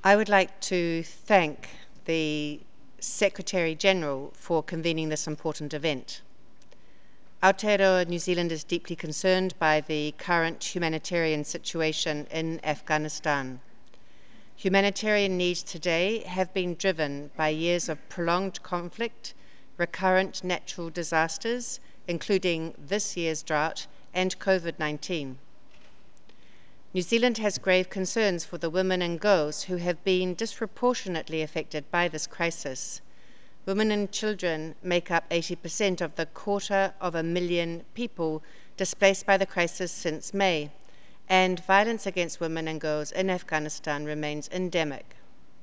I would like to thank the Secretary-General for convening this important event. Aotearoa New Zealand is deeply concerned by the current humanitarian situation in Afghanistan. Humanitarian needs today have been driven by years of prolonged conflict, recurrent natural disasters, including this year's drought, and COVID-19. New Zealand has grave concerns for the women and girls who have been disproportionately affected by this crisis. Women and children make up 80% of the 250,000 people displaced by the crisis since May, and violence against women and girls in Afghanistan remains endemic.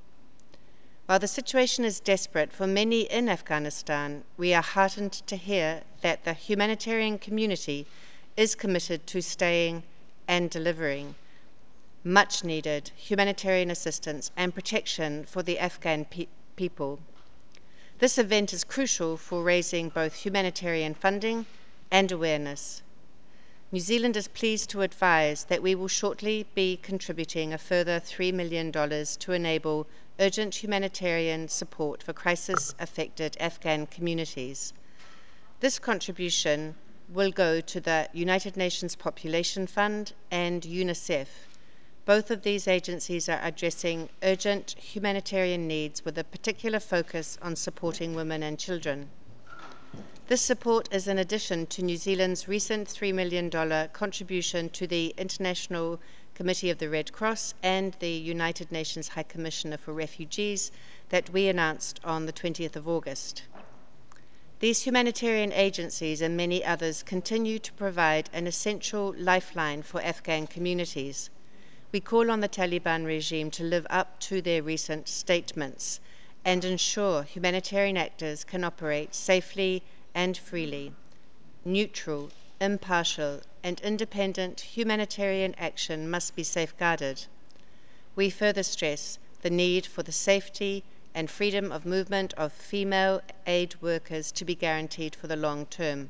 While the situation is desperate for many in Afghanistan, we are heartened to hear that the humanitarian community is committed to staying and delivering much needed humanitarian assistance and protection for the Afghan people. This event is crucial for raising both humanitarian funding and awareness. New Zealand is pleased to advise that we will shortly be contributing a further $3 million to enable urgent humanitarian support for crisis-affected Afghan communities. This contribution will go to the United Nations Population Fund and UNICEF. Both of these agencies are addressing urgent humanitarian needs with a particular focus on supporting women and children. This support is in addition to New Zealand's recent $3 million contribution to the International Committee of the Red Cross and the United Nations High Commissioner for Refugees that we announced on the 20th of August. These humanitarian agencies and many others continue to provide an essential lifeline for Afghan communities. We call on the Taliban regime to live up to their recent statements and ensure humanitarian actors can operate safely and freely. Neutral, impartial, and independent humanitarian action must be safeguarded. We further stress the need for the safety and freedom of movement of female aid workers to be guaranteed for the long term.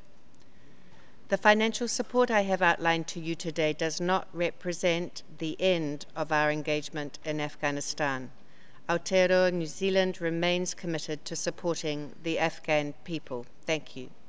The financial support I have outlined to you today does not represent the end of our engagement in Afghanistan. Aotearoa New Zealand remains committed to supporting the Afghan people. Thank you.